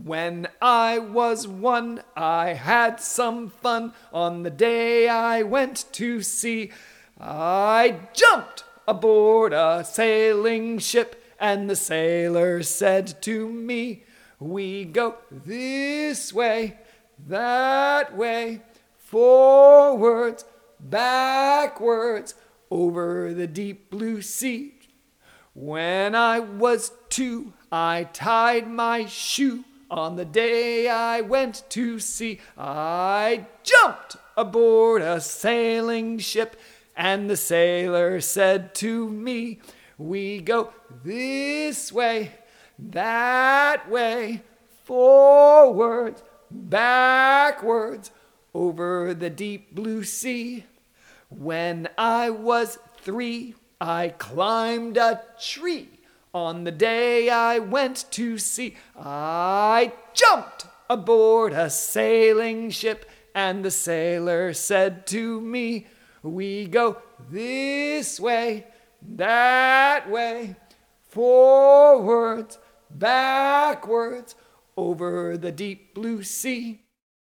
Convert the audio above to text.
When I was one, I had some fun. On the day I went to sea, I jumped aboard a sailing ship, and the sailor said to me, "We go this way, that way, forwards, backwards, over the deep blue sea." When I was two, I tied my shoe. On the day I went to sea, I jumped aboard a sailing ship, and the sailor said to me, "We go this way, that way, forwards, backwards, over the deep blue sea." When I was three, I climbed a tree. On the day I went to sea, I jumped aboard a sailing ship, and the sailor said to me, "We go this way, that way, forwards, backwards, over the deep blue sea."